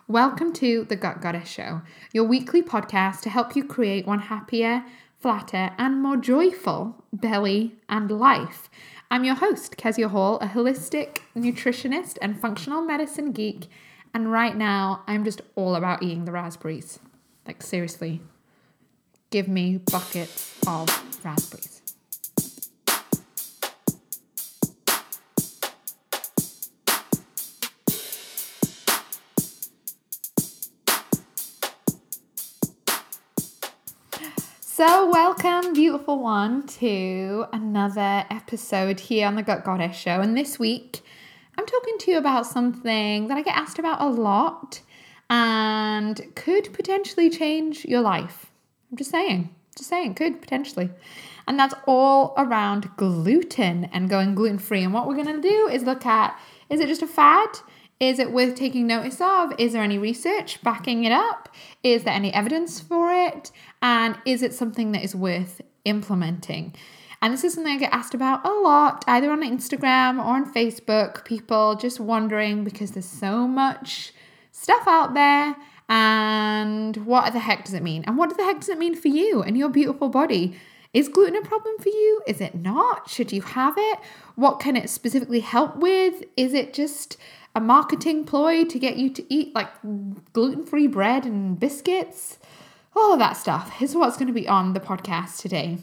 Welcome to the Gut Goddess Show, your weekly podcast to help you create one happier, flatter, and more joyful belly and life. I'm your host, Kezia Hall, a holistic nutritionist and functional medicine geek, and right now I'm just all about eating the raspberries. Like, seriously, give me buckets of raspberries. So welcome, beautiful one, to another episode here on the Gut Goddess Show. And this week, I'm talking to you about something that I get asked about a lot and could potentially change your life. I'm just saying, could potentially. And that's all around gluten and going gluten-free. And what we're going to do is look at, is it just a fad? Is it worth taking notice of? Is there any research backing it up? Is there any evidence for it? And is it something that is worth implementing? And this is something I get asked about a lot, either on Instagram or on Facebook. People just wondering because there's so much stuff out there. And what the heck does it mean? And what the heck does it mean for you and your beautiful body? Is gluten a problem for you? Is it not? Should you have it? What can it specifically help with? Is it just a marketing ploy to get you to eat like gluten-free bread and biscuits? All of that stuff is what's going to be on the podcast today.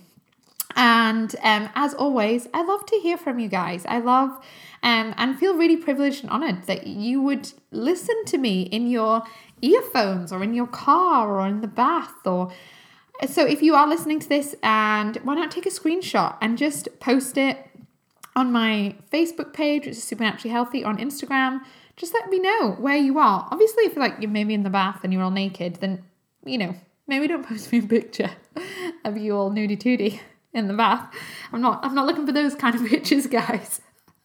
And as always, I love to hear from you guys. I love and feel really privileged and honored that you would listen to me in your earphones or in your car or in the bath. So if you are listening to this, and why not take a screenshot and just post it on my Facebook page, which is Supernaturally Healthy, on Instagram. Just let me know where you are. Obviously, if you're maybe in the bath and you're all naked, then, maybe don't post me a picture of you all nudie-tootie in the bath. I'm not looking for those kind of pictures, guys.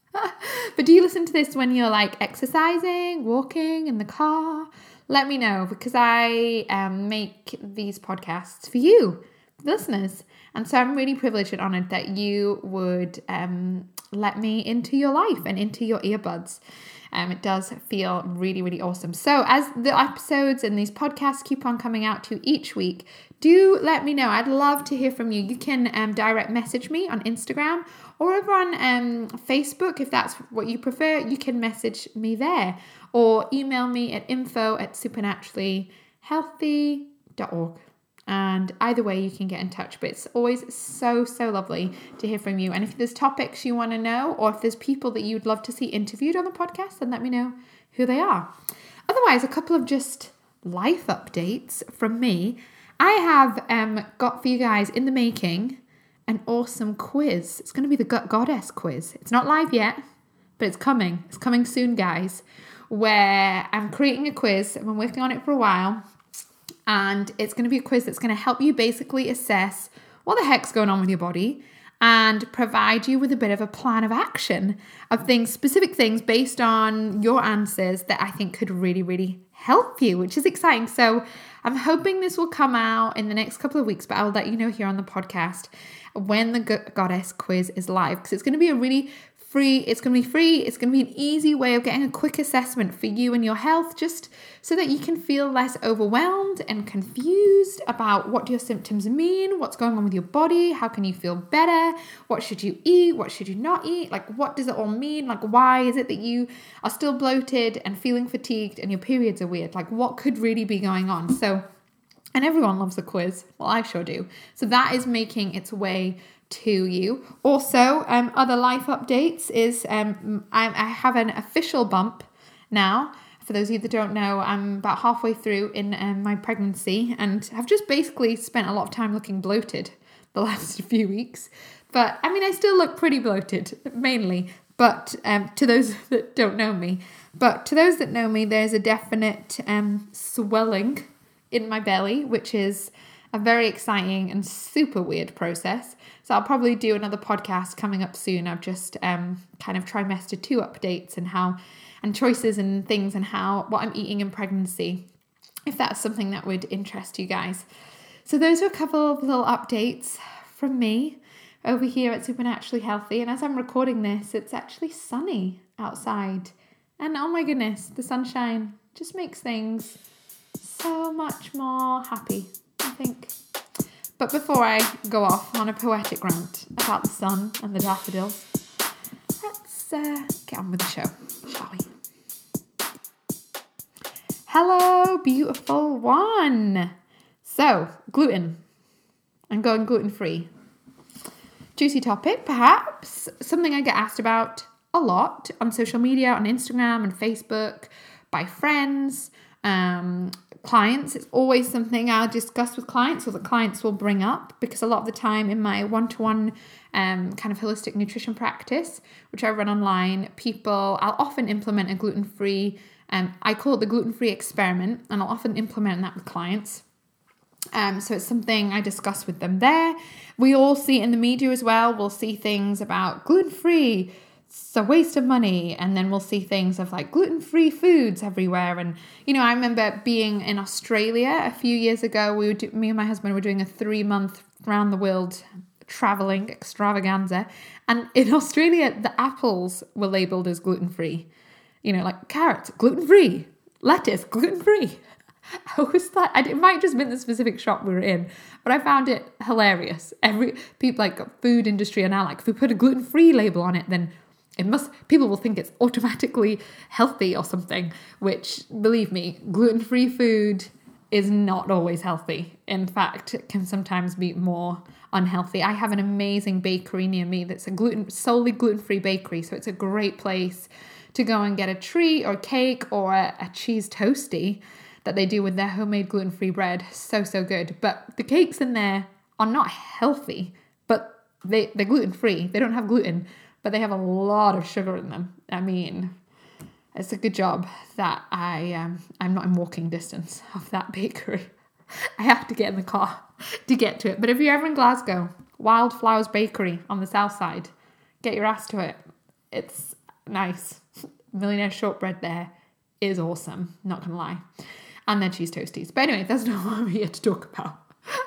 But do you listen to this when you're exercising, walking, in the car? Let me know, because I make these podcasts for you, listeners. And so I'm really privileged and honored that you would let me into your life and into your earbuds. It does feel really, really awesome. So as the episodes and these podcasts keep on coming out to each week, do let me know. I'd love to hear from you. You can direct message me on Instagram or over on Facebook. If that's what you prefer, you can message me there or email me at info@supernaturallyhealthy.org. And either way, you can get in touch. But it's always so, so lovely to hear from you. And if there's topics you want to know, or if there's people that you'd love to see interviewed on the podcast, then let me know who they are. Otherwise, a couple of just life updates from me. I have got for you guys in the making an awesome quiz. It's going to be the Gut Goddess quiz. It's not live yet, but it's coming. It's coming soon, guys, where I'm creating a quiz. I've been working on it for a while. And it's going to be a quiz that's going to help you basically assess what the heck's going on with your body and provide you with a bit of a plan of action of specific things based on your answers that I think could really, really help you, which is exciting. So I'm hoping this will come out in the next couple of weeks, but I'll let you know here on the podcast when the Goddess quiz is live, because it's going to be it's going to be free. It's going to be an easy way of getting a quick assessment for you and your health, just so that you can feel less overwhelmed and confused about what your symptoms mean, what's going on with your body, how can you feel better, what should you eat, what should you not eat, what does it all mean, why is it that you are still bloated and feeling fatigued and your periods are weird, what could really be going on. So, and everyone loves a quiz. Well, I sure do. So that is making its way to you. Also, other life updates is I have an official bump now. For those of you that don't know, I'm about halfway through in my pregnancy and have just basically spent a lot of time looking bloated the last few weeks. But I still look pretty bloated, mainly. But to those that don't know me. But to those that know me, there's a definite swelling in my belly, which is a very exciting and super weird process. So I'll probably do another podcast coming up soon. I've just kind of trimester 2 updates and choices and things and what I'm eating in pregnancy, if that's something that would interest you guys. So those are a couple of little updates from me over here at Supernaturally Healthy. And as I'm recording this, it's actually sunny outside. And oh my goodness, the sunshine Just makes things so much more happy, I think. But before I go off on a poetic rant about the sun and the daffodils, let's get on with the show, shall we? Hello, beautiful one. So, gluten and going gluten-free. Juicy topic, perhaps. Something I get asked about a lot on social media, on Instagram and Facebook, by friends, clients. It's always something I'll discuss with clients or the clients will bring up, because a lot of the time in my one-to-one kind of holistic nutrition practice, which I run online, I'll often implement a gluten-free, I call it the gluten-free experiment, and I'll often implement that with clients. So it's something I discuss with them there. We all see it in the media as well. We'll see things about gluten-free, it's a waste of money. And then we'll see things of like gluten-free foods everywhere. And, I remember being in Australia a few years ago. Me and my husband were doing a 3-month round the world traveling extravaganza. And in Australia, the apples were labeled as gluten-free. Like carrots, gluten-free, lettuce, gluten-free. I was like, it might just been the specific shop we were in, but I found it hilarious. People like food industry are now like, if we put a gluten-free label on it, then people will think it's automatically healthy or something, which, believe me, gluten-free food is not always healthy. In fact, it can sometimes be more unhealthy. I have an amazing bakery near me that's solely gluten-free bakery, so it's a great place to go and get a treat or cake or a cheese toastie that they do with their homemade gluten-free bread. So good. But the cakes in there are not healthy, but they're gluten-free. They don't have gluten, but they have a lot of sugar in them. I mean, it's a good job that I'm not in walking distance of that bakery. I have to get in the car to get to it. But if you're ever in Glasgow, Wildflowers Bakery on the south side, get your ass to it. It's nice. Millionaire shortbread there is awesome, not gonna lie. And their cheese toasties. But anyway, that's not what I'm here to talk about.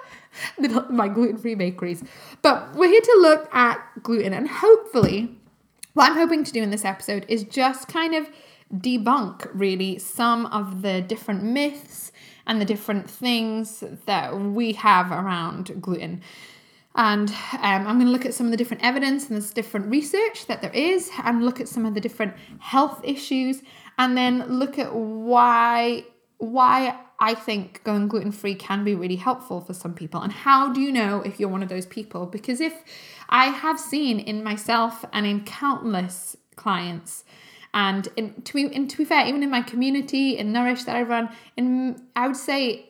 My gluten-free bakeries. But we're here to look at gluten, and hopefully what I'm hoping to do in this episode is just kind of debunk really some of the different myths and the different things that we have around gluten. And I'm going to look at some of the different evidence and this different research that there is, and look at some of the different health issues, and then look at why I think going gluten-free can be really helpful for some people. And how do you know if you're one of those people? Because if I have seen in myself and in countless clients, and to be fair, even in my community, in Nourish that I run, I would say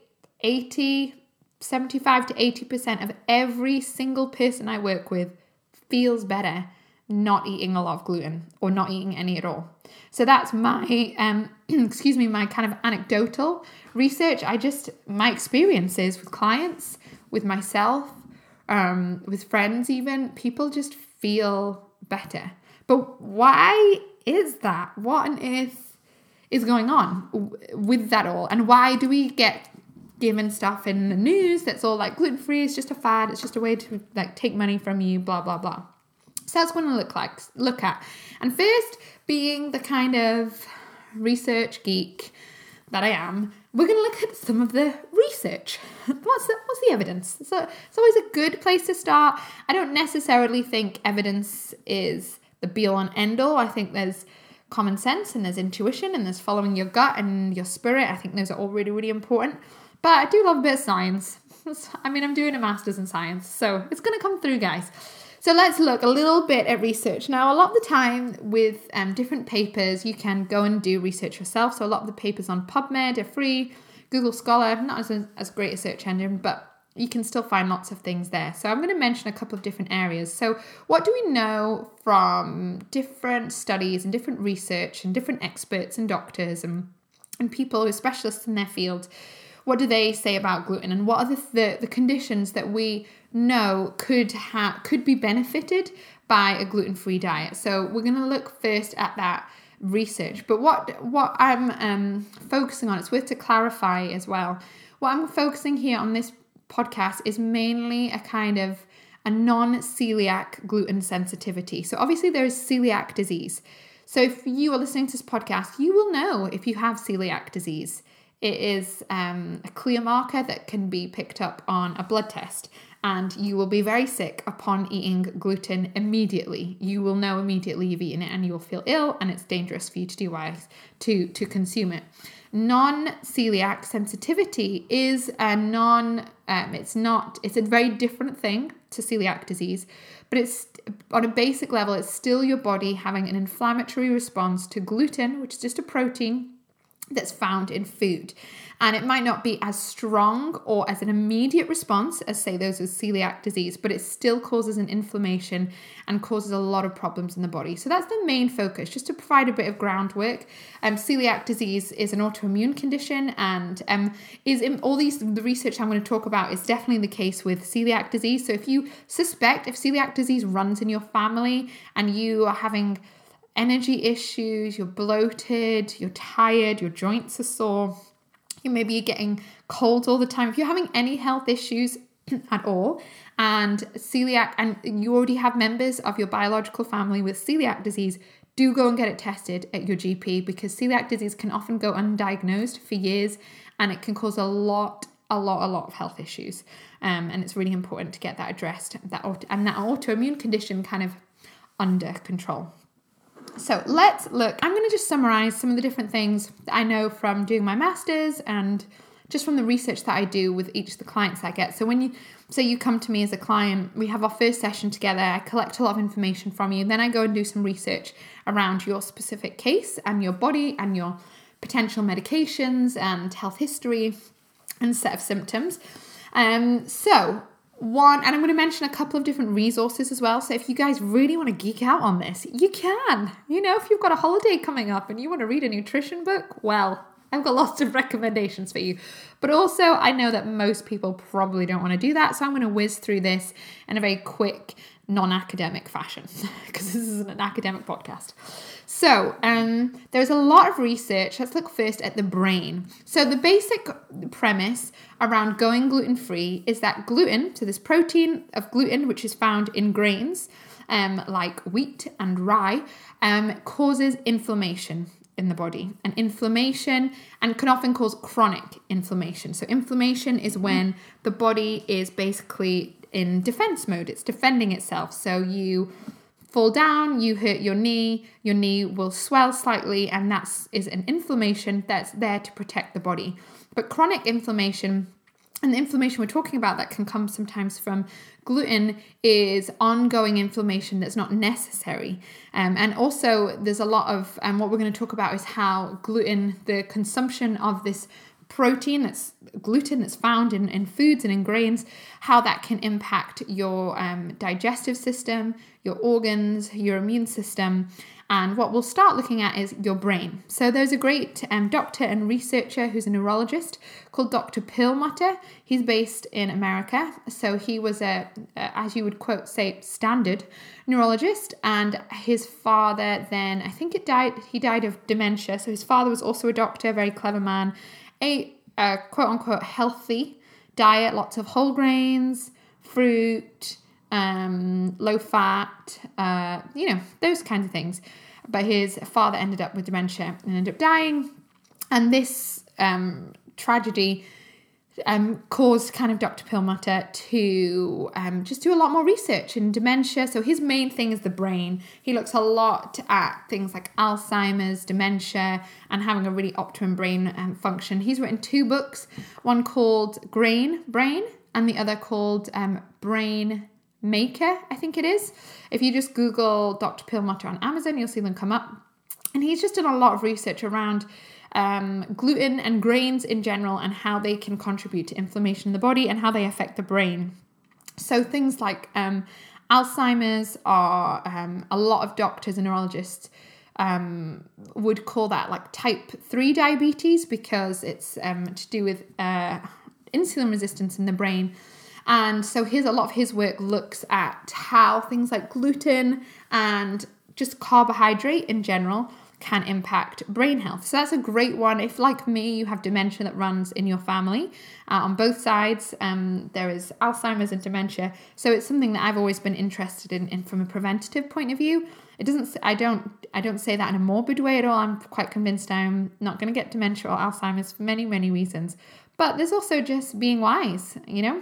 75 to 80% of every single person I work with feels better not eating a lot of gluten or not eating any at all. So that's my, my kind of anecdotal research. My experiences with clients, with myself, with friends even, people just feel better. But why is that? What on earth is going on with that all? And why do we get given stuff in the news that's all like gluten-free is just a fad, it's just a way to like take money from you, blah, blah, blah. So that's what I'm going to look at. And first, being the kind of research geek that I am, we're going to look at some of the research. What's the evidence? So it's always a good place to start. I don't necessarily think evidence is the be-all and end-all. I think there's common sense and there's intuition and there's following your gut and your spirit. I think those are all really, really important. But I do love a bit of science. I'm doing a master's in science, so it's going to come through, guys. So let's look a little bit at research. Now, a lot of the time with different papers, you can go and do research yourself. So a lot of the papers on PubMed are free. Google Scholar, not as great a search engine, but you can still find lots of things there. So I'm going to mention a couple of different areas. So what do we know from different studies and different research and different experts and doctors and people who are specialists in their field? What do they say about gluten, and what are the conditions that we know could be benefited by a gluten-free diet? So we're going to look first at that research. But what I'm focusing on, it's worth to clarify as well. What I'm focusing here on this podcast is mainly a non-celiac gluten sensitivity. So obviously there is celiac disease. So if you are listening to this podcast, you will know if you have celiac disease. It is a clear marker that can be picked up on a blood test, and you will be very sick upon eating gluten immediately. You will know immediately you've eaten it and you will feel ill, and it's dangerous for you to consume it. Non-celiac sensitivity is it's a very different thing to celiac disease, but it's on a basic level, it's still your body having an inflammatory response to gluten, which is just a protein that's found in food. And it might not be as strong or as an immediate response as, say, those with celiac disease, but it still causes an inflammation and causes a lot of problems in the body. So that's the main focus, just to provide a bit of groundwork. Celiac disease is an autoimmune condition, and the research I'm going to talk about is definitely the case with celiac disease. So if you suspect if celiac disease runs in your family and you are having energy issues, you're bloated, you're tired, your joints are sore, you're getting colds all the time, if you're having any health issues at all, and celiac, and you already have members of your biological family with celiac disease, do go and get it tested at your GP, because celiac disease can often go undiagnosed for years, and it can cause a lot of health issues. And it's really important to get that addressed, that autoimmune condition kind of under control. So let's look. I'm going to just summarize some of the different things that I know from doing my master's and just from the research that I do with each of the clients I get. So when you say you come to me as a client, we have our first session together, I collect a lot of information from you, then I go and do some research around your specific case and your body and your potential medications and health history and set of symptoms. And I'm going to mention a couple of different resources as well. So if you guys really want to geek out on this, you can. If you've got a holiday coming up and you want to read a nutrition book, well, I've got lots of recommendations for you. But also, I know that most people probably don't want to do that. So I'm going to whiz through this in a very quick, non-academic fashion, because this isn't an academic podcast. So there's a lot of research. Let's look first at the brain. So the basic premise around going gluten-free is that gluten, so this protein of gluten, which is found in grains like wheat and rye, causes inflammation in the body. And inflammation can often cause chronic inflammation. So inflammation is when the body is basically in defense mode. It's defending itself. So you fall down, you hurt your knee will swell slightly, and that is an inflammation that's there to protect the body. But chronic inflammation, and the inflammation we're talking about that can come sometimes from gluten, is ongoing inflammation that's not necessary. And also there's a lot of, what we're going to talk about is how gluten, the consumption of this protein, that's gluten that's found in foods and in grains, how that can impact your digestive system, your organs, your immune system. And what we'll start looking at is your brain. So there's a great doctor and researcher who's a neurologist called Dr. Perlmutter. He's based in America. So he was as you would quote, say, standard neurologist. And his father then, I think he died of dementia. So his father was also a doctor, a very clever man, ate a quote-unquote healthy diet, lots of whole grains, fruit, low fat, those kinds of things. But his father ended up with dementia and ended up dying. And this tragedy caused kind of Dr. Perlmutter to just do a lot more research in dementia. So his main thing is the brain. He looks a lot at things like Alzheimer's, dementia, and having a really optimum brain function. He's written 2 books, one called Brain, and the other called Brain Maker, I think it is. If you just Google Dr. Perlmutter on Amazon, you'll see them come up. And he's just done a lot of research around gluten and grains in general, and how they can contribute to inflammation in the body and how they affect the brain. So things like Alzheimer's are a lot of doctors and neurologists would call that like type 3 diabetes, because it's to do with insulin resistance in the brain. And so a lot of his work looks at how things like gluten and just carbohydrate in general can impact brain health. So that's a great one. If, like me, you have dementia that runs in your family on both sides, there is Alzheimer's and dementia. So it's something that I've always been interested in from a preventative point of view. I don't say that in a morbid way at all. I'm quite convinced I'm not going to get dementia or Alzheimer's for many, many reasons. But there's also just being wise,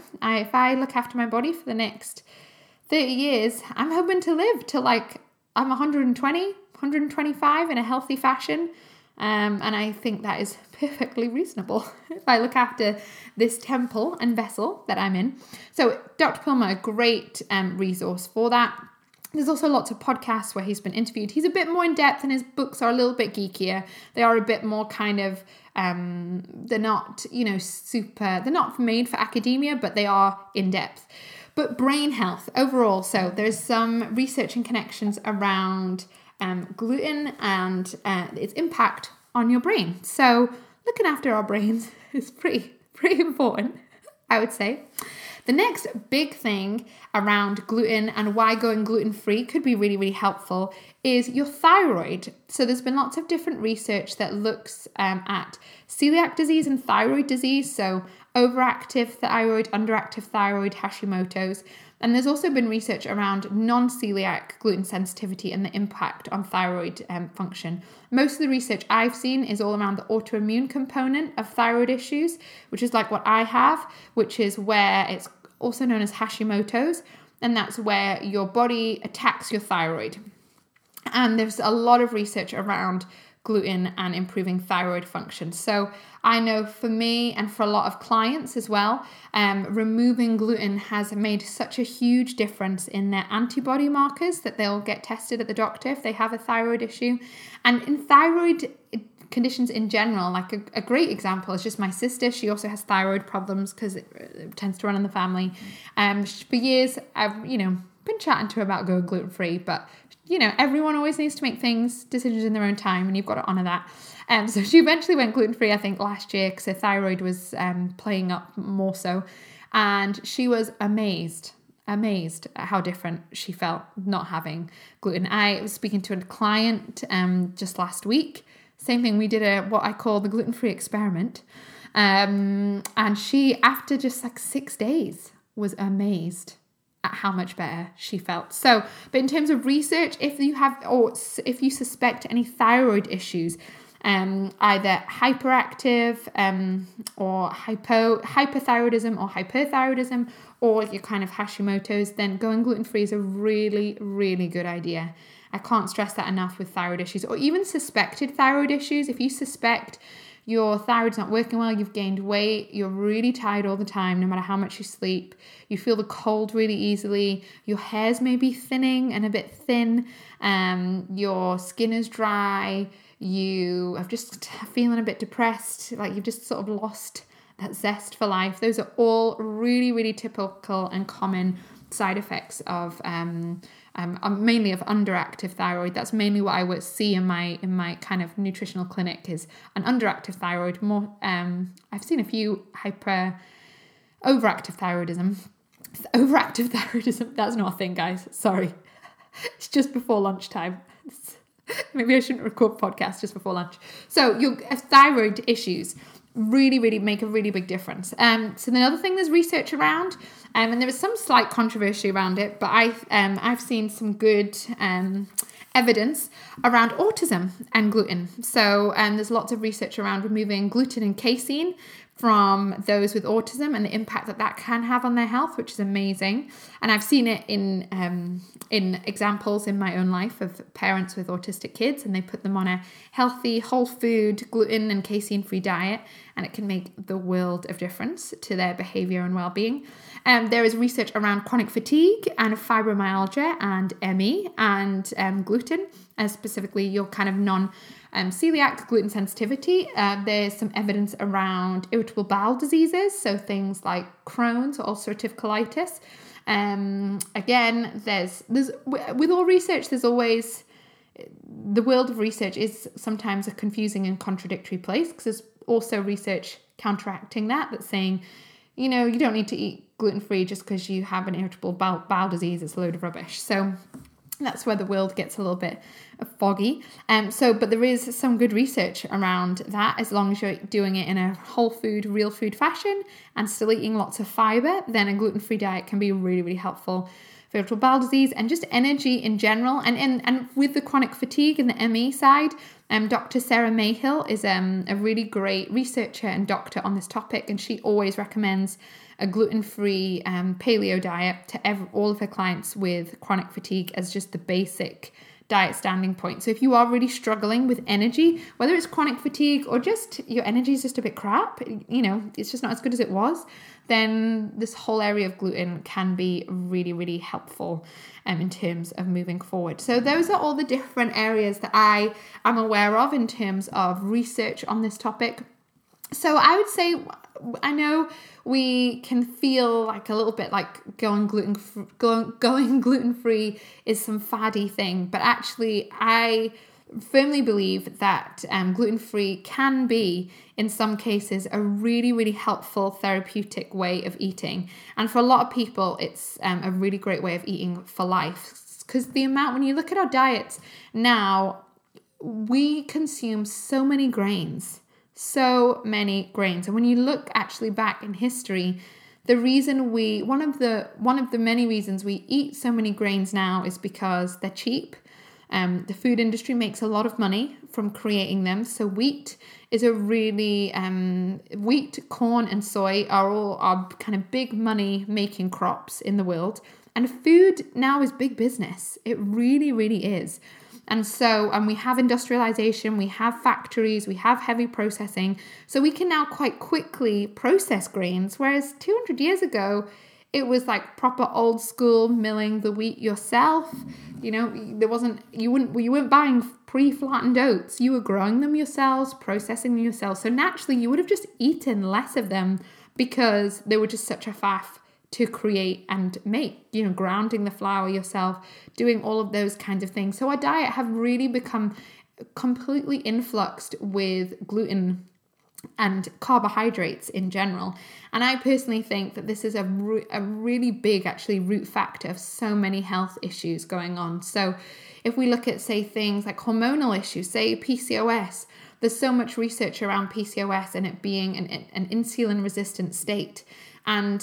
if I look after my body for the next 30 years, I'm hoping to live till I'm 120, 125 in a healthy fashion. And I think that is perfectly reasonable if I look after this temple and vessel that I'm in. So Dr. Pulmer, a great resource for that. There's also lots of podcasts where he's been interviewed. He's a bit more in depth and his books are a little bit geekier. They are a bit more kind of, they're not, they're not made for academia, but they are in depth. But brain health overall. So there's some research and connections around gluten and its impact on your brain. So looking after our brains is pretty important, I would say. The next big thing around gluten and why going gluten-free could be really, really helpful is your thyroid. So there's been lots of different research that looks at celiac disease and thyroid disease. So overactive thyroid, underactive thyroid, Hashimoto's. And there's also been research around non-celiac gluten sensitivity and the impact on thyroid function. Most of the research I've seen is all around the autoimmune component of thyroid issues, which is like what I have, which is where it's also known as Hashimoto's. And that's where your body attacks your thyroid. And there's a lot of research around gluten and improving thyroid function. So I know for me and for a lot of clients as well, removing gluten has made such a huge difference in their antibody markers that they'll get tested at the doctor if they have a thyroid issue. And in thyroid conditions in general, like a great example is just my sister. She also has thyroid problems because it tends to run in the family. For years, I've, been chatting to her about going gluten-free, but everyone always needs to make decisions in their own time, and you've got to honor that. So she eventually went gluten-free, I think, last year because her thyroid was playing up more so. And she was amazed at how different she felt not having gluten. I was speaking to a client just last week. Same thing, we did what I call the gluten-free experiment. And she, after just 6 days, was amazed at how much better she felt. So, but in terms of research, if you suspect any thyroid issues, either hyperactive or hypothyroidism or hyperthyroidism, or your kind of Hashimoto's, then going gluten-free is a really, really good idea. I can't stress that enough with thyroid issues, or even suspected thyroid issues. If you suspect your thyroid's not working well, you've gained weight, you're really tired all the time, no matter how much you sleep, you feel the cold really easily, your hair's maybe thinning and a bit thin, your skin is dry, you are just feeling a bit depressed, like you've just sort of lost that zest for life. Those are all really, really typical and common side effects of mainly of underactive thyroid. That's mainly what I would see in my kind of nutritional clinic is an underactive thyroid. More, I've seen a few overactive thyroidism. Overactive thyroidism, that's not a thing, guys. Sorry. It's just before lunchtime. Maybe I shouldn't record podcasts just before lunch. So your thyroid issues really, really make a really big difference. So the other thing there's research around, and there is some slight controversy around it, but I've seen some good evidence around autism and gluten. So there's lots of research around removing gluten and casein from those with autism and the impact that can have on their health, which is amazing. And I've seen it in examples in my own life of parents with autistic kids, and they put them on a healthy, whole food, gluten and casein-free diet, and it can make the world of difference to their behavior and well-being. There is research around chronic fatigue and fibromyalgia and ME and gluten, specifically your kind of celiac gluten sensitivity. There's some evidence around irritable bowel diseases, so things like Crohn's or ulcerative colitis. Again, there's with all research, there's always the world of research is sometimes a confusing and contradictory place, because there's also research counteracting that's saying, you don't need to eat gluten-free just because you have an irritable bowel disease. It's a load of rubbish. So that's where the world gets a little bit foggy. But there is some good research around that. As long as you're doing it in a whole food, real food fashion and still eating lots of fiber, then a gluten-free diet can be really, really helpful irritable bowel disease, and just energy in general. And with the chronic fatigue and the ME side, Dr. Sarah Mayhill is a really great researcher and doctor on this topic, and she always recommends a gluten-free paleo diet to all of her clients with chronic fatigue as just the basic diet standing point. So if you are really struggling with energy, whether it's chronic fatigue or just your energy is just a bit crap, it's just not as good as it was, then this whole area of gluten can be really, really helpful in terms of moving forward. So those are all the different areas that I am aware of in terms of research on this topic. So I would say, I know we can feel like a little bit like going gluten-free is some faddy thing, but actually I firmly believe that gluten-free can be, in some cases, a really, really helpful therapeutic way of eating. And for a lot of people, it's a really great way of eating for life. Because when you look at our diets now, we consume so many grains. And when you look actually back in history, one of the many reasons we eat so many grains now is because they're cheap. The food industry makes a lot of money from creating them. So wheat, corn and soy are kind of big money making crops in the world. And food now is big business. It really, really is. And we have industrialization, we have factories, we have heavy processing. So we can now quite quickly process grains, whereas 200 years ago, it was like proper old school milling the wheat yourself. You weren't buying pre-flattened oats. You were growing them yourselves, processing them yourselves. So naturally, you would have just eaten less of them because they were just such a faff to create and make, grounding the flour yourself, doing all of those kinds of things. So our diet have really become completely influxed with gluten and carbohydrates in general. And I personally think that this is a really big, actually, root factor of so many health issues going on. So if we look at, say, things like hormonal issues, say PCOS, there's so much research around PCOS and it being an insulin-resistant state. And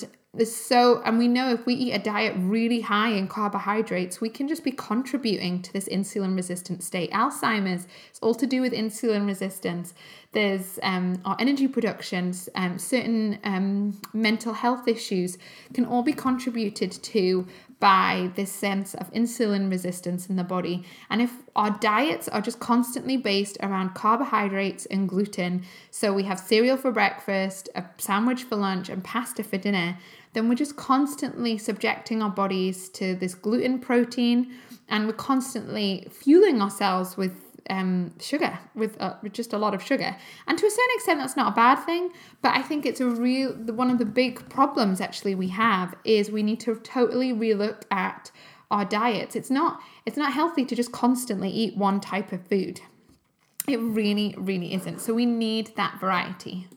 we know if we eat a diet really high in carbohydrates, we can just be contributing to this insulin-resistant state. Alzheimer's, it's all to do with insulin resistance. There's our energy productions, certain mental health issues can all be contributed to by this sense of insulin resistance in the body. And if our diets are just constantly based around carbohydrates and gluten, so we have cereal for breakfast, a sandwich for lunch, and pasta for dinner, then we're just constantly subjecting our bodies to this gluten protein, and we're constantly fueling ourselves with sugar, with just a lot of sugar. And to a certain extent, that's not a bad thing, but I think it's one of the big problems actually we have is we need to totally relook at our diets. It's not healthy to just constantly eat one type of food. It really, really isn't. So we need that variety.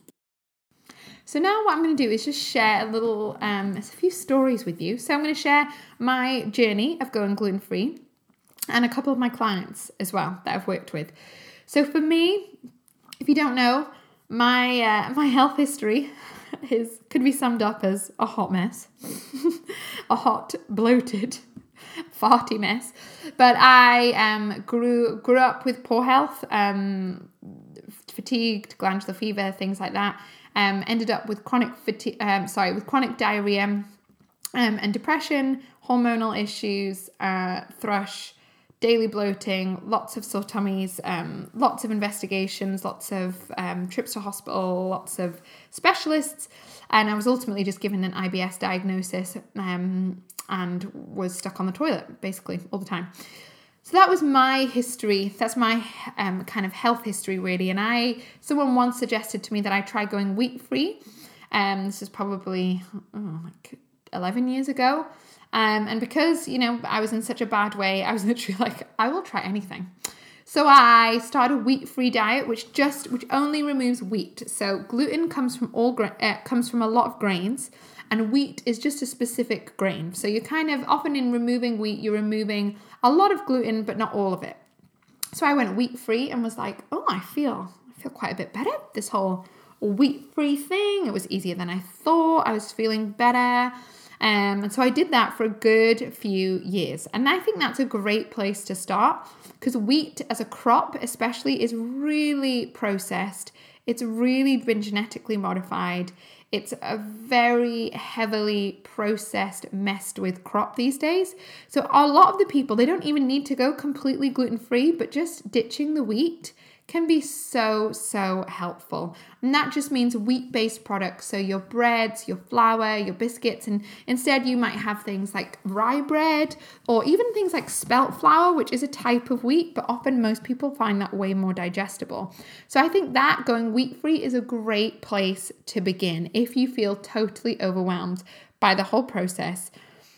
So now what I'm going to do is just share a few stories with you. So I'm going to share my journey of going gluten-free and a couple of my clients as well that I've worked with. So for me, if you don't know, my health history could be summed up as a hot mess, a hot, bloated, farty mess. But I grew up with poor health, fatigued, glandular fever, things like that. Ended up with chronic diarrhea and depression, hormonal issues, thrush, daily bloating, lots of sore tummies, lots of investigations, lots of trips to hospital, lots of specialists. And I was ultimately just given an IBS diagnosis and was stuck on the toilet basically all the time. So that was my history. That's my kind of health history, really. And someone once suggested to me that I try going wheat-free. This is probably like 11 years ago. And because, I was in such a bad way, I was literally like, I will try anything. So I started a wheat-free diet, which only removes wheat. So gluten comes from a lot of grains, and wheat is just a specific grain. So you're kind of often in removing wheat, you're removing a lot of gluten, but not all of it. So I went wheat-free and was like, oh, I feel quite a bit better. This whole wheat-free thing, it was easier than I thought. I was feeling better. And so I did that for a good few years. And I think that's a great place to start because wheat as a crop especially is really processed. It's really been genetically modified. It's a very heavily processed, messed with crop these days. So a lot of the people, they don't even need to go completely gluten-free, but just ditching the wheat can be so helpful. And that just means wheat-based products. So your breads, your flour, your biscuits, and instead you might have things like rye bread or even things like spelt flour, which is a type of wheat, but often most people find that way more digestible. So I think that going wheat-free is a great place to begin if you feel totally overwhelmed by the whole process.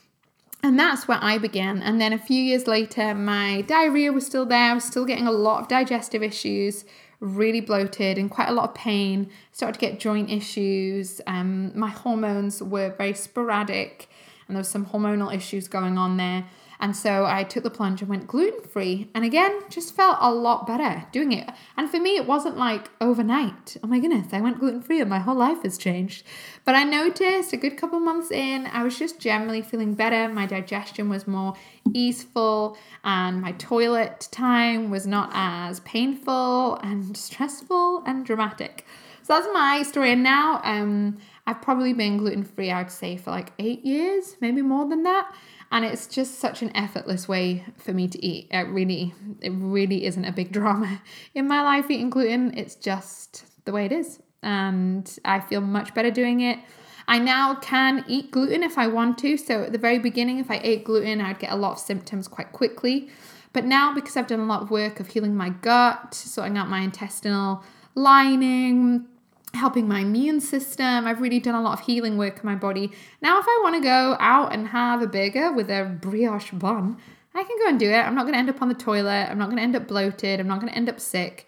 And that's where I began. And then a few years later, my diarrhea was still there. I was still getting a lot of digestive issues, really bloated and quite a lot of pain. Started to get joint issues. My hormones were very sporadic and there was some hormonal issues going on there. And so I took the plunge and went gluten-free. And again, just felt a lot better doing it. And for me, it wasn't like overnight. Oh my goodness, I went gluten-free and my whole life has changed. But I noticed a good couple months in, I was just generally feeling better. My digestion was more easeful and my toilet time was not as painful and stressful and dramatic. So that's my story. And now I've probably been gluten-free, I'd say, for like 8 years, maybe more than that. And it's just such an effortless way for me to eat. It really isn't a big drama in my life eating gluten. It's just the way it is. And I feel much better doing it. I now can eat gluten if I want to. So at the very beginning, if I ate gluten, I'd get a lot of symptoms quite quickly. But now, because I've done a lot of work of healing my gut, sorting out my intestinal lining, helping my immune system. I've really done a lot of healing work in my body. Now, if I want to go out and have a burger with a brioche bun, I can go and do it. I'm not going to end up on the toilet. I'm not going to end up bloated. I'm not going to end up sick.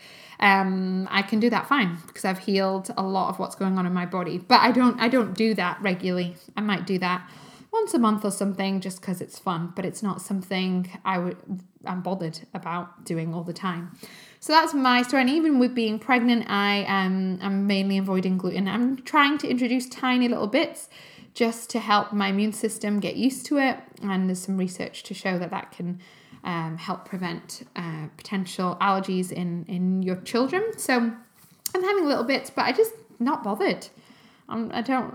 I can do that fine because I've healed a lot of what's going on in my body. But I don't do that regularly. I might do that once a month or something just because it's fun, but it's not something I'm bothered about doing all the time. So that's my story. And even with being pregnant, I'm mainly avoiding gluten. I'm trying to introduce tiny little bits just to help my immune system get used to it. And there's some research to show that can help prevent potential allergies in your children. So I'm having little bits, but I just not bothered. I'm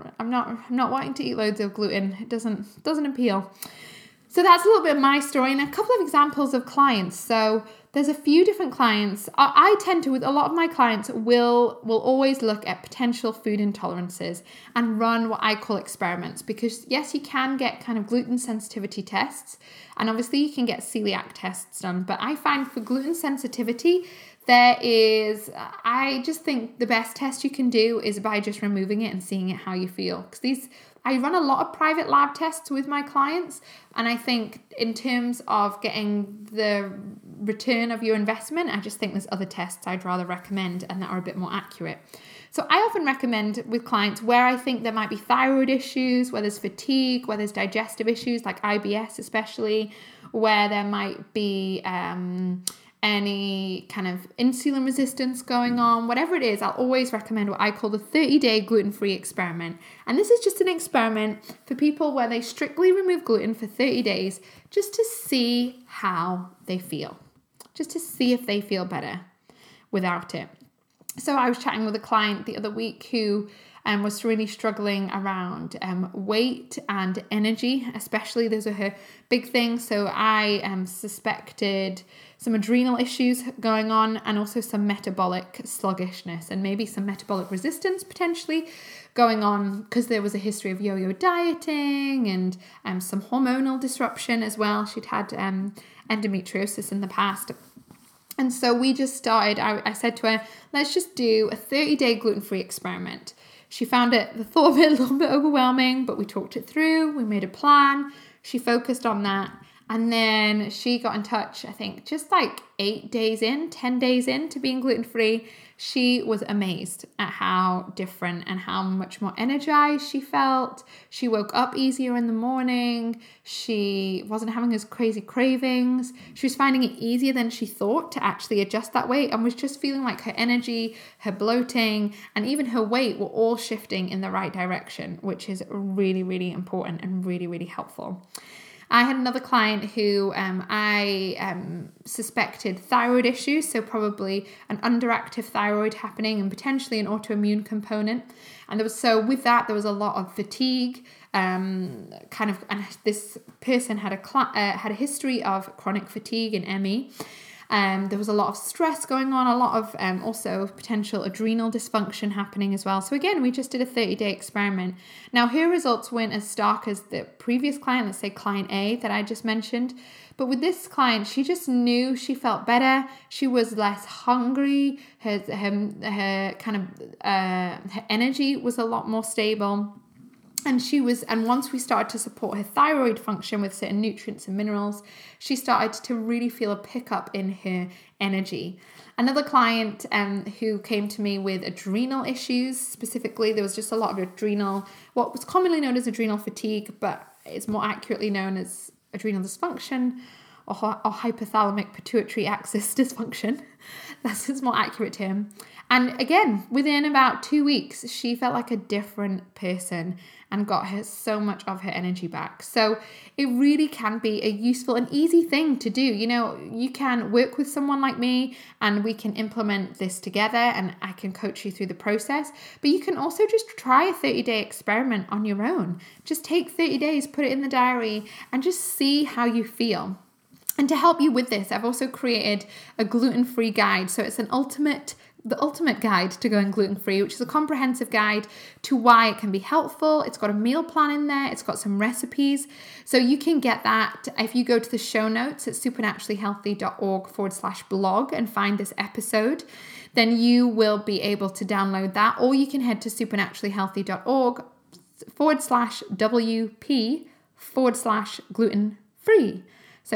not wanting to eat loads of gluten. It doesn't appeal. So that's a little bit of my story and a couple of examples of clients. So there's a few different clients. I tend to, with a lot of my clients, will always look at potential food intolerances and run what I call experiments because yes, you can get kind of gluten sensitivity tests and obviously you can get celiac tests done. But I find for gluten sensitivity, I just think the best test you can do is by just removing it and seeing it how you feel. Because I run a lot of private lab tests with my clients. And I think in terms of getting the return of your investment, I just think there's other tests I'd rather recommend and that are a bit more accurate. So I often recommend with clients where I think there might be thyroid issues, where there's fatigue, where there's digestive issues like IBS especially, where there might be any kind of insulin resistance going on, whatever it is, I'll always recommend what I call the 30-day gluten-free experiment. And this is just an experiment for people where they strictly remove gluten for 30 days just to see how they feel, just to see if they feel better without it. So I was chatting with a client the other week who was really struggling around weight and energy, especially those are her big things. So I suspected some adrenal issues going on and also some metabolic sluggishness and maybe some metabolic resistance potentially going on because there was a history of yo-yo dieting and some hormonal disruption as well. She'd had endometriosis in the past. And so we just started, I said to her, let's just do a 30-day gluten-free experiment. She found the thought of it a little bit overwhelming, but we talked it through. We made a plan. She focused on that. And then she got in touch, I think, just like 10 days in to being gluten-free. She was amazed at how different and how much more energized she felt. She woke up easier in the morning. She wasn't having as crazy cravings. She was finding it easier than she thought to actually adjust that weight, and was just feeling like her energy, her bloating, and even her weight were all shifting in the right direction, which is really, really important and really, really helpful. I had another client who I suspected thyroid issues, so probably an underactive thyroid happening and potentially an autoimmune component. And with that, there was a lot of fatigue, and this person had a history of chronic fatigue and ME. There was a lot of stress going on, a lot of also potential adrenal dysfunction happening as well. So again, we just did a 30-day experiment. Now, her results weren't as stark as the previous client, let's say client A that I just mentioned. But with this client, she just knew she felt better. She was less hungry. Her energy was a lot more stable. And once we started to support her thyroid function with certain nutrients and minerals, she started to really feel a pickup in her energy. Another client who came to me with adrenal issues, specifically, there was just a lot of what was commonly known as adrenal fatigue, but it's more accurately known as adrenal dysfunction or hypothalamic pituitary axis dysfunction. That's his more accurate term. And again, within about 2 weeks, she felt like a different person and got so much of her energy back. So it really can be a useful and easy thing to do. You know, you can work with someone like me and we can implement this together and I can coach you through the process. But you can also just try a 30-day experiment on your own. Just take 30 days, put it in the diary and just see how you feel. And to help you with this, I've also created a gluten-free guide. So it's the ultimate guide to going gluten-free, which is a comprehensive guide to why it can be helpful. It's got a meal plan in there. It's got some recipes. So you can get that if you go to the show notes at supernaturallyhealthy.org/blog and find this episode, then you will be able to download that. Or you can head to supernaturallyhealthy.org/WP/gluten-free. So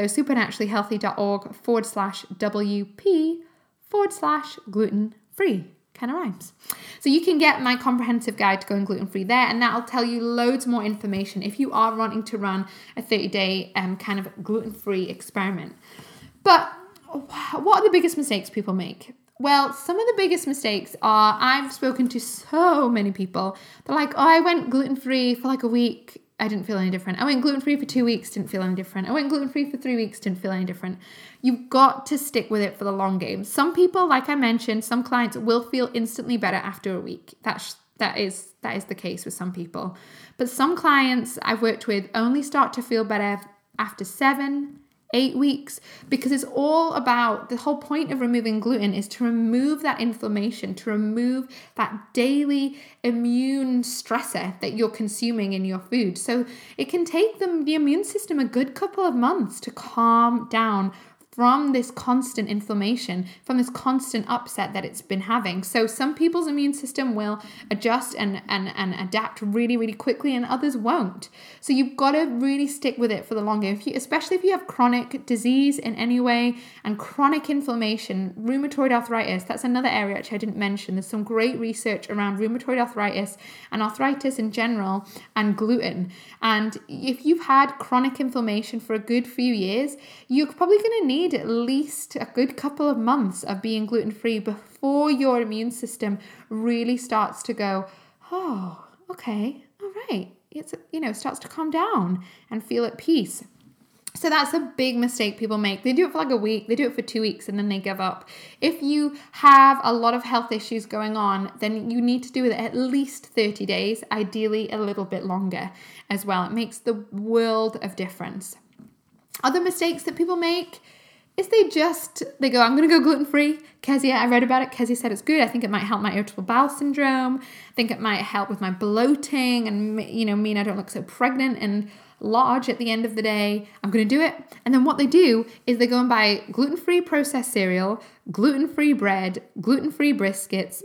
supernaturallyhealthy.org/WP/gluten-free. Kind of rhymes. So you can get my comprehensive guide to going gluten-free there, and that'll tell you loads more information if you are wanting to run a 30-day kind of gluten-free experiment. But what are the biggest mistakes people make? Well, some of the biggest mistakes are, I've spoken to so many people. They're like, I went gluten-free for like a week. I didn't feel any different. I went gluten-free for 2 weeks, didn't feel any different. I went gluten-free for 3 weeks, didn't feel any different. You've got to stick with it for the long game. Some people, like I mentioned, some clients will feel instantly better after a week. That is the case with some people. But some clients I've worked with only start to feel better after 7, 8 weeks, because it's all about, the whole point of removing gluten is to remove that inflammation, to remove that daily immune stressor that you're consuming in your food. So it can take the immune system a good couple of months to calm down from this constant inflammation, from this constant upset that it's been having. So some people's immune system will adjust and adapt really, really quickly, and others won't. So you've got to really stick with it for the long game, especially if you have chronic disease in any way and chronic inflammation, rheumatoid arthritis. That's another area which I didn't mention. There's some great research around rheumatoid arthritis and arthritis in general and gluten. And if you've had chronic inflammation for a good few years, you're probably going to need at least a good couple of months of being gluten-free before your immune system really starts to go, oh, okay, all right. It's, starts to calm down and feel at peace. So that's a big mistake people make. They do it for like a week, they do it for 2 weeks, and then they give up. If you have a lot of health issues going on, then you need to do it at least 30 days, ideally a little bit longer as well. It makes the world of difference. Other mistakes that people make is they go, I'm going to go gluten-free. Kezia, I read about it. Kezia said it's good. I think it might help my irritable bowel syndrome. I think it might help with my bloating and, mean I don't look so pregnant and large at the end of the day. I'm going to do it. And then what they do is they go and buy gluten-free processed cereal, gluten-free bread, gluten-free briskets,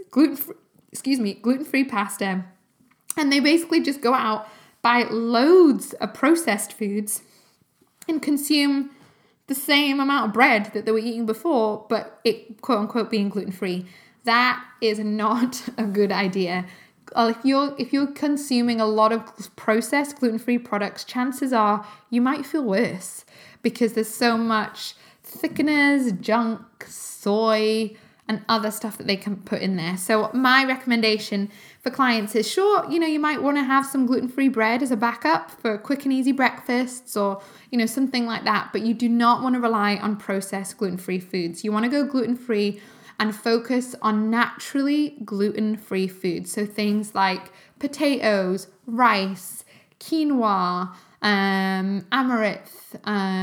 gluten-free pasta. And they basically just go out, buy loads of processed foods and consume the same amount of bread that they were eating before, but it quote unquote being gluten-free. That is not a good idea. If you're consuming a lot of processed gluten-free products, chances are you might feel worse because there's so much thickeners, junk, soy, and other stuff that they can put in there. So my recommendation for clients is, sure, you might want to have some gluten-free bread as a backup for quick and easy breakfasts or, something like that. But you do not want to rely on processed gluten-free foods. You want to go gluten-free and focus on naturally gluten-free foods. So things like potatoes, rice, quinoa, amaranth,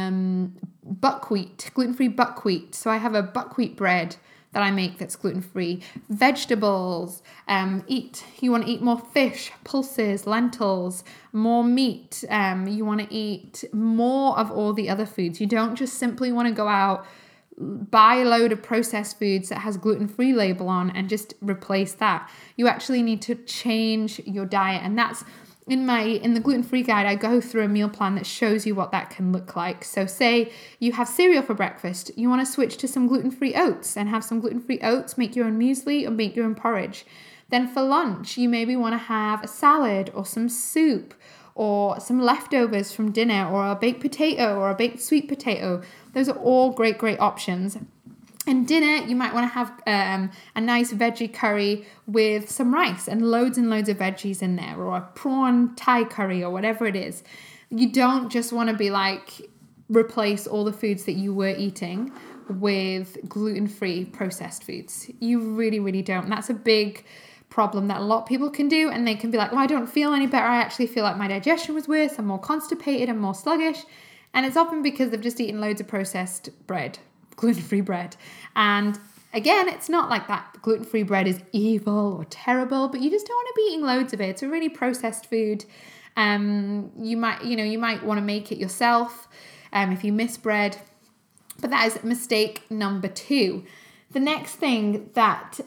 buckwheat, gluten-free buckwheat. So I have a buckwheat bread that I make that's gluten-free. Vegetables, you want to eat more fish, pulses, lentils, more meat. You want to eat more of all the other foods. You don't just simply want to go out, buy a load of processed foods that has gluten-free label on and just replace that. You actually need to change your diet, and that's in the gluten-free guide. I go through a meal plan that shows you what that can look like. So say you have cereal for breakfast, you want to switch to some gluten-free oats and have some gluten-free oats, make your own muesli or make your own porridge. Then for lunch, you maybe want to have a salad or some soup or some leftovers from dinner or a baked potato or a baked sweet potato. Those are all great options. And dinner, you might want to have a nice veggie curry with some rice and loads of veggies in there, or a prawn Thai curry or whatever it is. You don't just want to be like, replace all the foods that you were eating with gluten-free processed foods. You really don't. And that's a big problem that a lot of people can do, and they can be like, well, I don't feel any better. I actually feel like my digestion was worse. I'm more constipated. I'm more sluggish. And it's often because they've just eaten loads of processed bread, gluten-free bread. And again, it's not like that gluten-free bread is evil or terrible, but you just don't want to be eating loads of it. It's a really processed food. You might want to make it yourself if you miss bread. But that is mistake number 2. The next thing that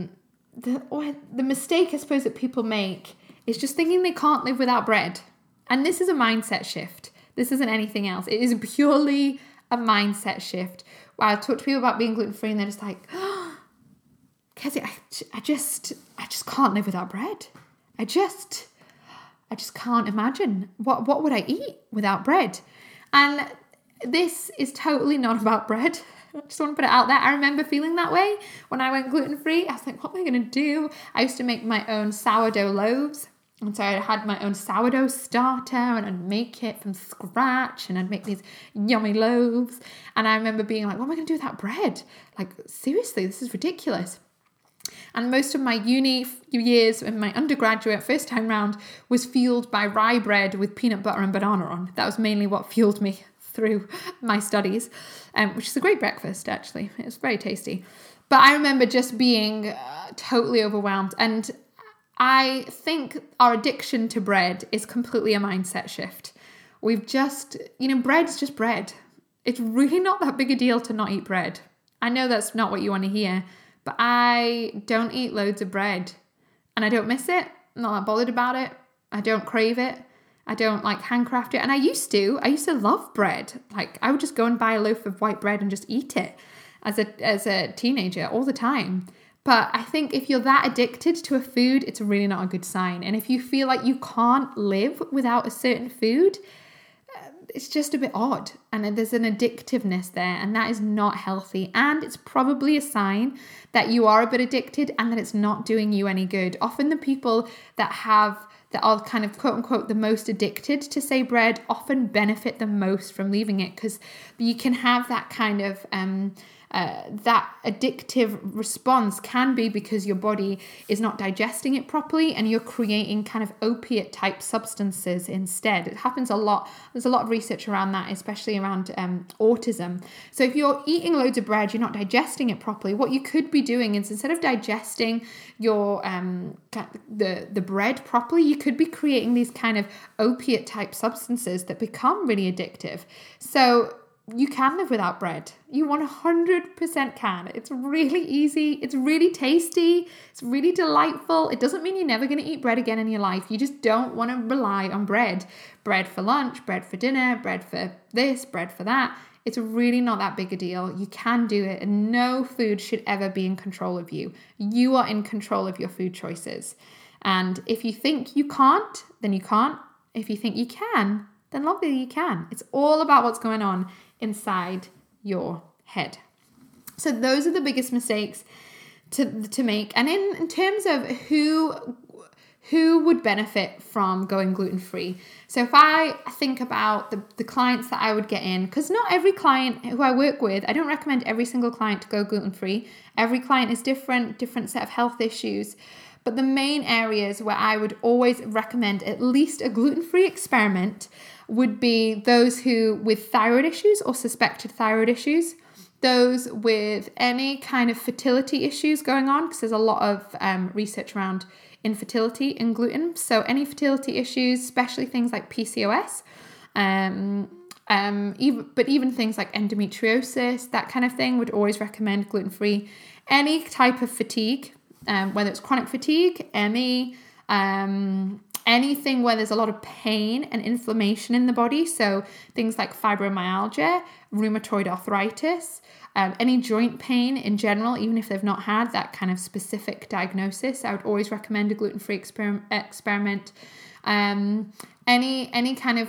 the mistake, I suppose, that people make is just thinking they can't live without bread. And this is a mindset shift. This isn't anything else. It is purely a mindset shift. Where I talk to people about being gluten-free and they're just like, oh, Kezia, I just can't live without bread. I just can't imagine. What would I eat without bread? And this is totally not about bread. I just want to put it out there. I remember feeling that way when I went gluten-free. I was like, what am I going to do? I used to make my own sourdough loaves. And so I had my own sourdough starter and I'd make it from scratch and I'd make these yummy loaves. And I remember being like, what am I going to do without bread? Like, seriously, this is ridiculous. And most of my uni years in my undergraduate first time round was fueled by rye bread with peanut butter and banana on. That was mainly what fueled me through my studies, which is a great breakfast, actually. It was very tasty. But I remember just being totally overwhelmed. And I think our addiction to bread is completely a mindset shift. We've just, bread's just bread. It's really not that big a deal to not eat bread. I know that's not what you want to hear, but I don't eat loads of bread and I don't miss it. I'm not that bothered about it. I don't crave it. I don't handcraft it. And I used to love bread. I would just go and buy a loaf of white bread and just eat it as a teenager all the time. But I think if you're that addicted to a food, it's really not a good sign. And if you feel like you can't live without a certain food, it's just a bit odd. And there's an addictiveness there, and that is not healthy. And it's probably a sign that you are a bit addicted and that it's not doing you any good. Often the people that are kind of quote unquote the most addicted to, say, bread often benefit the most from leaving it, because you can have that kind of that addictive response can be because your body is not digesting it properly and you're creating kind of opiate type substances instead. It happens a lot. There's a lot of research around that, especially around autism. So if you're eating loads of bread, you're not digesting it properly. What you could be doing is, instead of digesting your the bread properly, you could be creating these kind of opiate type substances that become really addictive. So you can live without bread. You 100% can. It's really easy. It's really tasty. It's really delightful. It doesn't mean you're never going to eat bread again in your life. You just don't want to rely on bread. Bread for lunch, bread for dinner, bread for this, bread for that. It's really not that big a deal. You can do it, and no food should ever be in control of you. You are in control of your food choices. And if you think you can't, then you can't. If you think you can, then lovely, you can. It's all about what's going on inside your head. So those are the biggest mistakes to make. And in terms of who would benefit from going gluten-free. So if I think about the clients that I would get in, because not every client who I work with, I don't recommend every single client to go gluten-free. Every client is different set of health issues. But the main areas where I would always recommend at least a gluten-free experiment would be those who with thyroid issues or suspected thyroid issues, those with any kind of fertility issues going on, because there's a lot of research around infertility in gluten. So any fertility issues, especially things like PCOS, even things like endometriosis, that kind of thing, would always recommend gluten-free. Any type of fatigue, whether it's chronic fatigue, ME, anything where there's a lot of pain and inflammation in the body, so things like fibromyalgia, rheumatoid arthritis, any joint pain in general, even if they've not had that kind of specific diagnosis, I would always recommend a gluten-free experiment. Any kind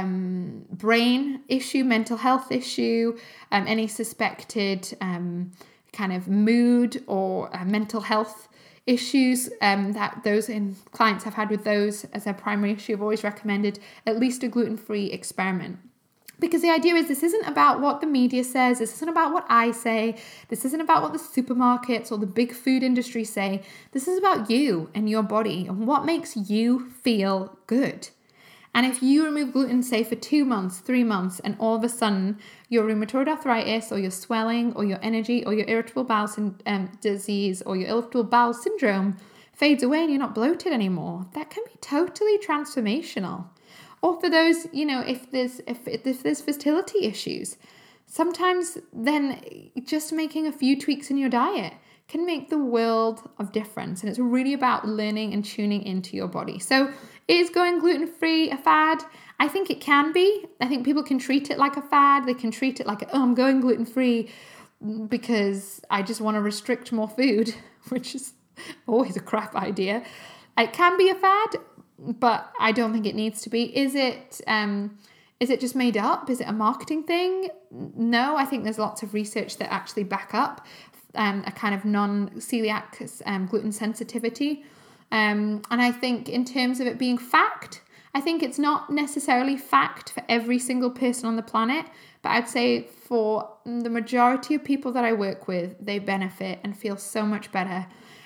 of brain issue, mental health issue, any suspected kind of mood or mental health issues that those clients have had with those as their primary issue, I've always recommended at least a gluten-free experiment. Because the idea is this isn't about what the media says, this isn't about what I say, this isn't about what the supermarkets or the big food industry say. This is about you and your body and what makes you feel good. And if you remove gluten, say for 2 months, 3 months, and all of a sudden your rheumatoid arthritis or your swelling or your energy or your irritable bowel disease or your irritable bowel syndrome fades away and you're not bloated anymore, that can be totally transformational. Or for those, if there's fertility issues, sometimes then just making a few tweaks in your diet can make the world of difference. And it's really about learning and tuning into your body. So is going gluten-free a fad? I think it can be. I think people can treat it like a fad. They can treat it like, I'm going gluten-free because I just want to restrict more food, which is always a crap idea. It can be a fad, but I don't think it needs to be. Is it just made up? Is it a marketing thing? No, I think there's lots of research that actually back up a kind of non-celiac gluten sensitivity. And I think in terms of it being fact, I think it's not necessarily fact for every single person on the planet, but I'd say for the majority of people that I work with, they benefit and feel so much better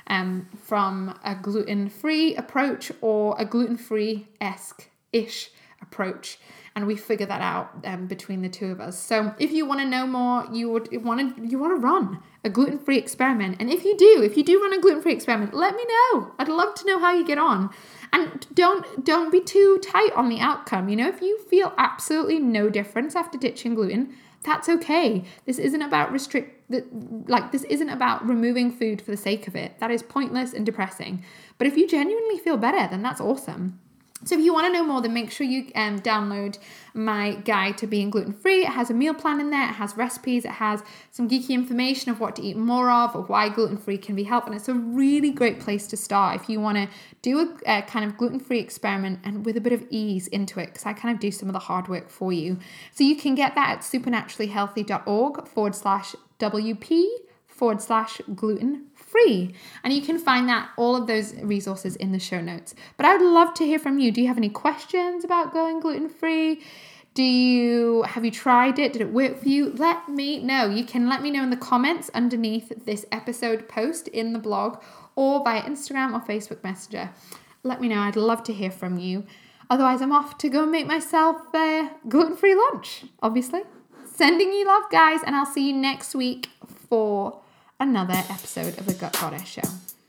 from a gluten-free approach or a gluten-free-esque-ish approach. And we figure that out between the two of us. So if you want to know more, you want to run a gluten-free experiment. And if you do run a gluten-free experiment, let me know. I'd love to know how you get on. And don't be too tight on the outcome. If you feel absolutely no difference after ditching gluten, that's okay. This isn't about this isn't about removing food for the sake of it. That is pointless and depressing. But if you genuinely feel better, then that's awesome. So if you want to know more, then make sure you download my guide to being gluten-free. It has a meal plan in there. It has recipes. It has some geeky information of what to eat more of why gluten-free can be helpful. And it's a really great place to start if you want to do a kind of gluten-free experiment and with a bit of ease into it, because I kind of do some of the hard work for you. So you can get that at supernaturallyhealthy.org/WP/gluten-free. And you can find all of those resources in the show notes. But I would love to hear from you. Do you have any questions about going gluten-free? Have you tried it? Did it work for you? Let me know. You can let me know in the comments underneath this episode post in the blog or via Instagram or Facebook Messenger. Let me know. I'd love to hear from you. Otherwise, I'm off to go and make myself a gluten-free lunch, obviously. Sending you love, guys, and I'll see you next week for another episode of the Gut Goddess Show.